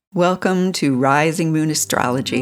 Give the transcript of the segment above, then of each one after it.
Welcome to Rising Moon Astrology.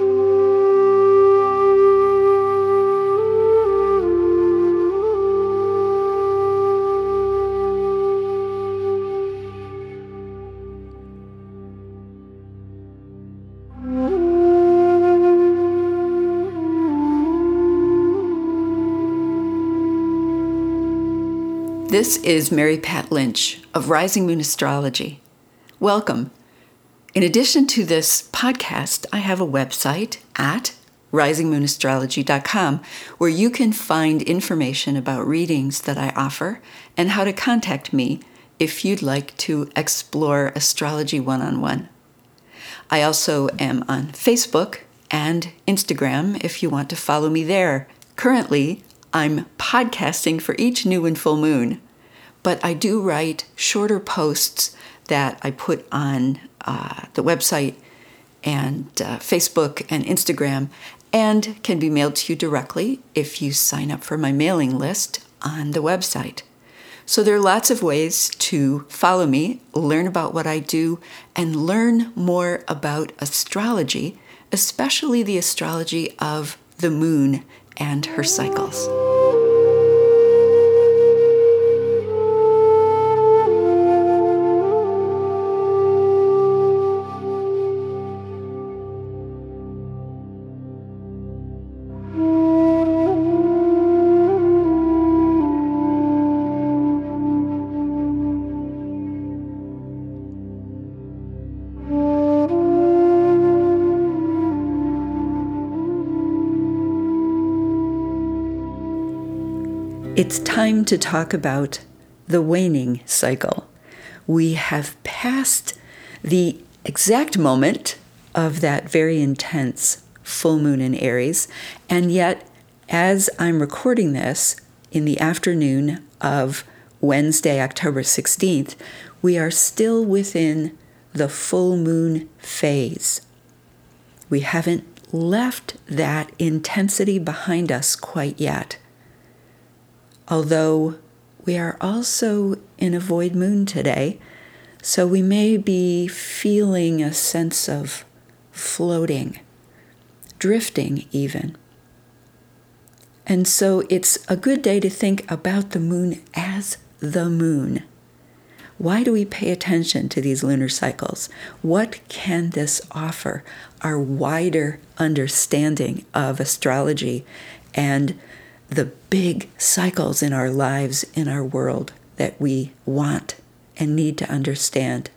This is Mary Pat Lynch of Rising Moon Astrology. Welcome. In addition to this podcast, I have a website at risingmoonastrology.com where you can find information about readings that I offer and how to contact me if you'd like to explore astrology one-on-one. I also am on Facebook and Instagram if you want to follow me there. Currently, I'm podcasting for each new and full moon, but I do write shorter posts that I put on the website and Facebook and Instagram, and can be mailed to you directly if you sign up for my mailing list on the website. So there are lots of ways to follow me, learn about what I do, and learn more about astrology, especially the astrology of the moon and her cycles. It's time to talk about the waning cycle. We have passed the exact moment of that very intense full moon in Aries, and yet, as I'm recording this in the afternoon of Wednesday, October 16th, we are still within the full moon phase. We haven't left that intensity behind us quite yet. Although we are also in a void moon today, so we may be feeling a sense of floating, drifting even. And so it's a good day to think about the moon as the moon. Why do we pay attention to these lunar cycles? What can this offer our wider understanding of astrology and the big cycles in our lives, in our world, that we want and need to understand?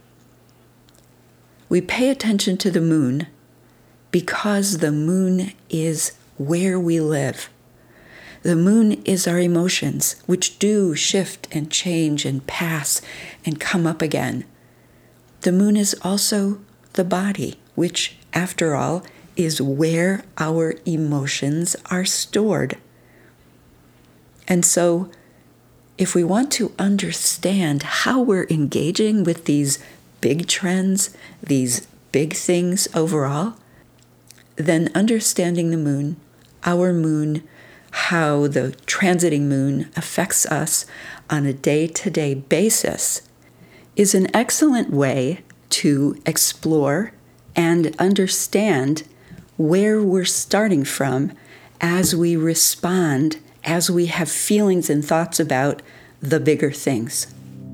We pay attention to the moon because the moon is where we live. The moon is our emotions, which do shift and change and pass and come up again. The moon is also the body, which, after all, is where our emotions are stored. And so, if we want to understand how we're engaging with these big trends, these big things overall, then understanding the moon, our moon, how the transiting moon affects us on a day-to-day basis is an excellent way to explore and understand where we're starting from as we respond, as we have feelings and thoughts about the bigger things.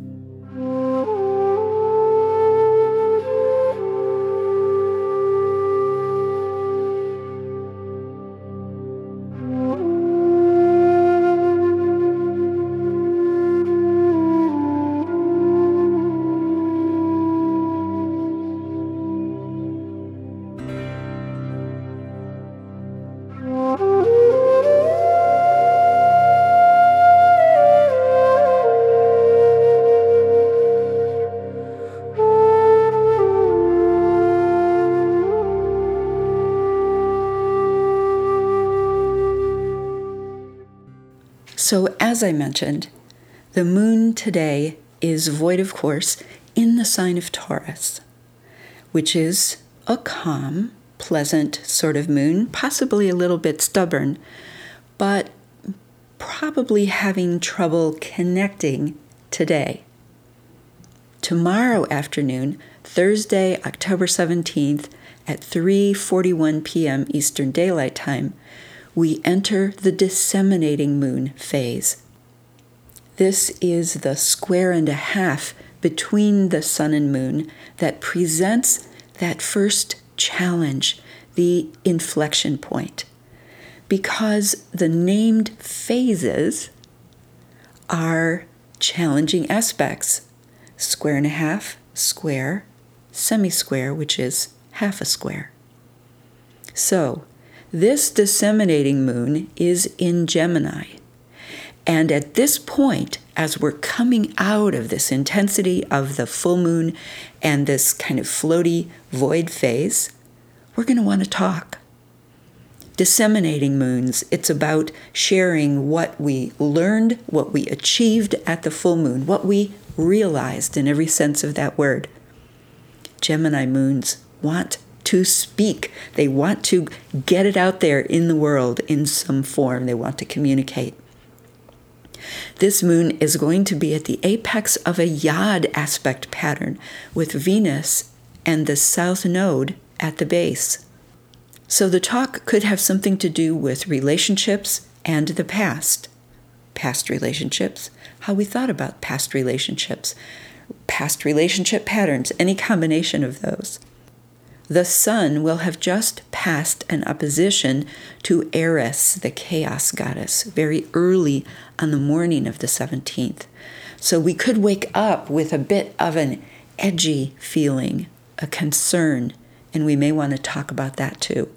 So as I mentioned, the moon today is void, of course, in the sign of Taurus, which is a calm, pleasant sort of moon, possibly a little bit stubborn, but probably having trouble connecting today. Tomorrow afternoon, Thursday, October 17th at 3:41 p.m. Eastern Daylight Time, we enter the disseminating moon phase. This is the square and a half between the sun and moon that presents that first challenge, the inflection point. Because the named phases are challenging aspects. Square and a half, square, semi-square, which is half a square. So, this disseminating moon is in Gemini. And at this point, as we're coming out of this intensity of the full moon and this kind of floaty void phase, we're going to want to talk. Disseminating moons, it's about sharing what we learned, what we achieved at the full moon, what we realized in every sense of that word. Gemini moons want to speak. They want to get it out there in the world in some form. They want to communicate. This moon is going to be at the apex of a Yod aspect pattern with Venus and the South Node at the base. So the talk could have something to do with relationships and the past. Past relationships, how we thought about past relationships, past relationship patterns, any combination of those. The sun will have just passed an opposition to Eris, the chaos goddess, very early on the morning of the 17th. So we could wake up with a bit of an edgy feeling, a concern, and we may want to talk about that too.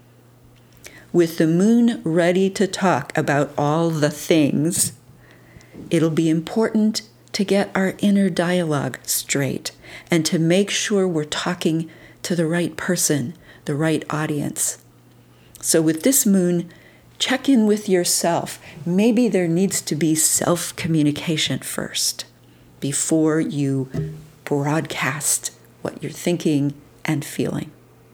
With the moon ready to talk about all the things, it'll be important to get our inner dialogue straight and to make sure we're talking to the right person, the right audience. So with this moon, check in with yourself. Maybe there needs to be self-communication first before you broadcast what you're thinking and feeling.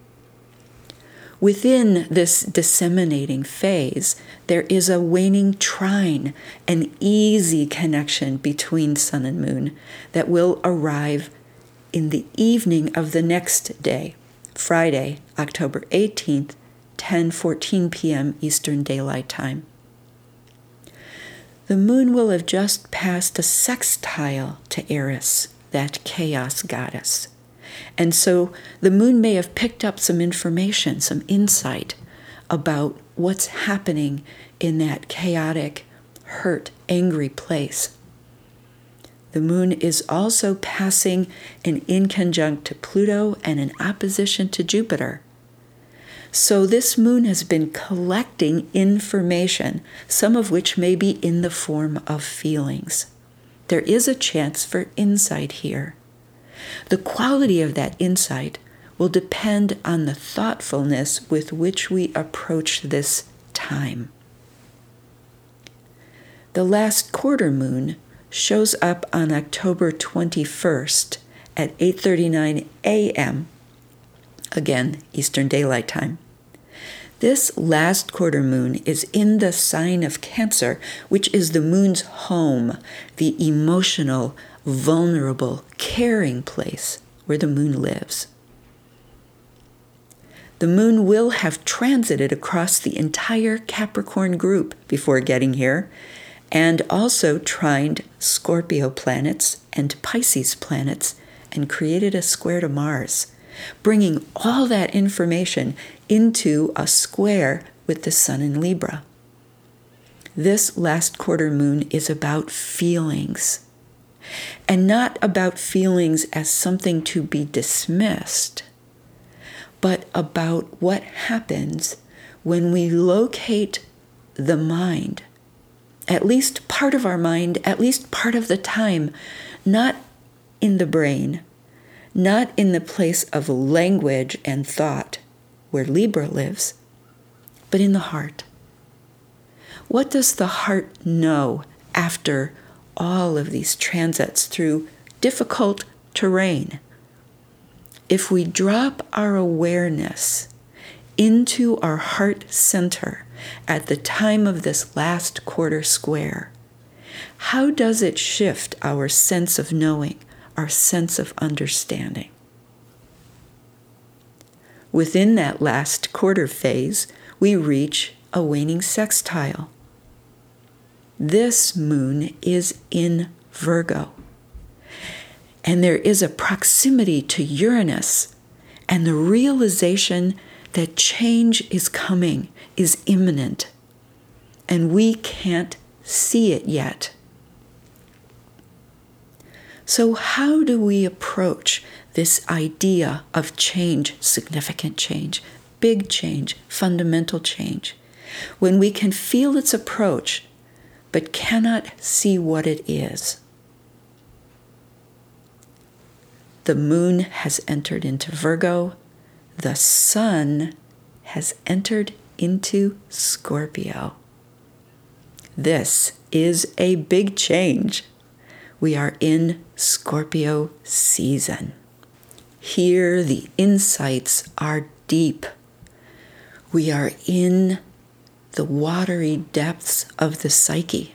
Within this disseminating phase, there is a waning trine, an easy connection between sun and moon that will arrive in the evening of the next day, Friday, October 18th, 10:14 p.m. Eastern Daylight Time. The moon will have just passed a sextile to Eris, that chaos goddess. And so the moon may have picked up some information, some insight about what's happening in that chaotic, hurt, angry place. The moon is also passing an inconjunct to Pluto and an opposition to Jupiter. So this moon has been collecting information, some of which may be in the form of feelings. There is a chance for insight here. The quality of that insight will depend on the thoughtfulness with which we approach this time. The last quarter moon shows up on October 21st at 8:39 a.m., again, Eastern Daylight Time. This last quarter moon is in the sign of Cancer, which is the moon's home, the emotional, vulnerable, caring place where the moon lives. The moon will have transited across the entire Capricorn group before getting here, and also trined Scorpio planets and Pisces planets and created a square to Mars, bringing all that information into a square with the sun in Libra. This last quarter moon is about feelings, and not about feelings as something to be dismissed, but about what happens when we locate the mind, at least part of our mind, at least part of the time, not in the brain, not in the place of language and thought, where Libra lives, but in the heart. What does the heart know after all of these transits through difficult terrain? If we drop our awareness into our heart center at the time of this last quarter square, how does it shift our sense of knowing, our sense of understanding? Within that last quarter phase, we reach a waning sextile. This moon is in Virgo. And there is a proximity to Uranus and the realization that change is coming, is imminent, and we can't see it yet. So how do we approach this idea of change, significant change, big change, fundamental change, when we can feel its approach but cannot see what it is? The moon has entered into Virgo. The sun has entered into Scorpio. This is a big change. We are in Scorpio season. Here the insights are deep. We are in the watery depths of the psyche.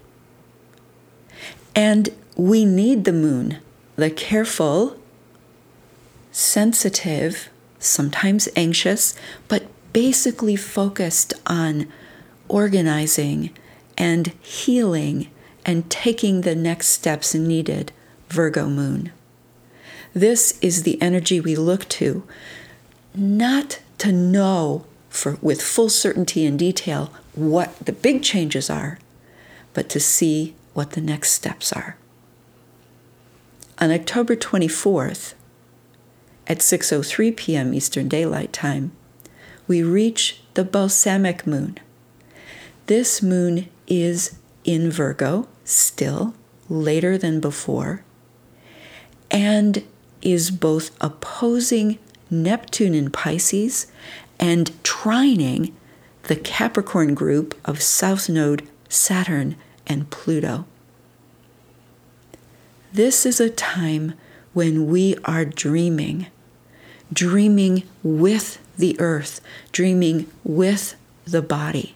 And we need the moon, the careful, sensitive, sometimes anxious, but basically focused on organizing and healing and taking the next steps needed, Virgo moon. This is the energy we look to, not to know with full certainty and detail what the big changes are, but to see what the next steps are. On October 24th, at 6:03 p.m. Eastern Daylight Time, we reach the balsamic moon. This moon is in Virgo, still, later than before, and is both opposing Neptune in Pisces and trining the Capricorn group of South Node, Saturn, and Pluto. This is a time when we are dreaming with the earth, dreaming with the body.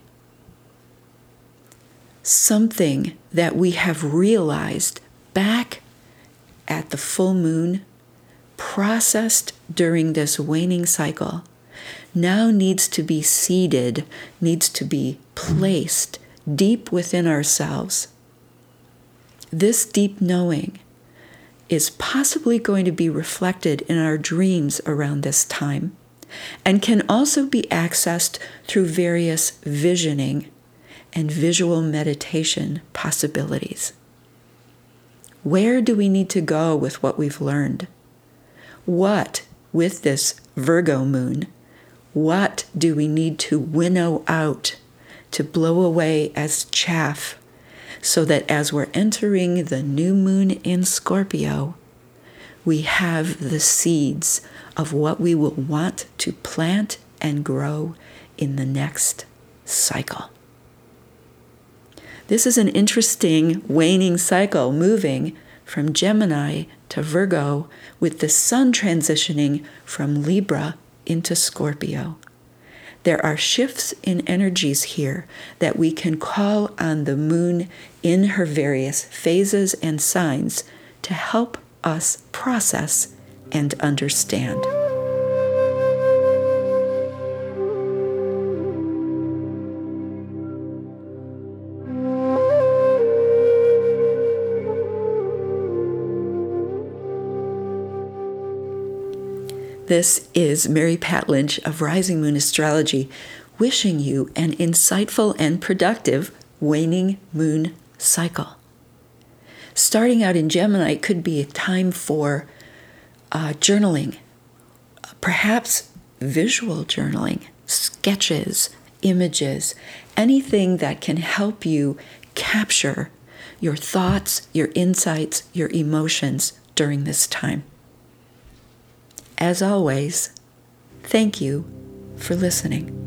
Something that we have realized back at the full moon, processed during this waning cycle, now needs to be seeded, needs to be placed deep within ourselves. This deep knowing is possibly going to be reflected in our dreams around this time, and can also be accessed through various visioning and visual meditation possibilities. Where do we need to go with what we've learned? What, with this Virgo moon, what do we need to winnow out, to blow away as chaff, so that as we're entering the new moon in Scorpio, we have the seeds of what we will want to plant and grow in the next cycle. This is an interesting waning cycle, moving from Gemini to Virgo, with the sun transitioning from Libra into Scorpio. There are shifts in energies here that we can call on the moon in her various phases and signs to help us process and understand. This is Mary Pat Lynch of Rising Moon Astrology, wishing you an insightful and productive waning moon cycle. Starting out in Gemini could be a time for journaling, perhaps visual journaling, sketches, images, anything that can help you capture your thoughts, your insights, your emotions during this time. As always, thank you for listening.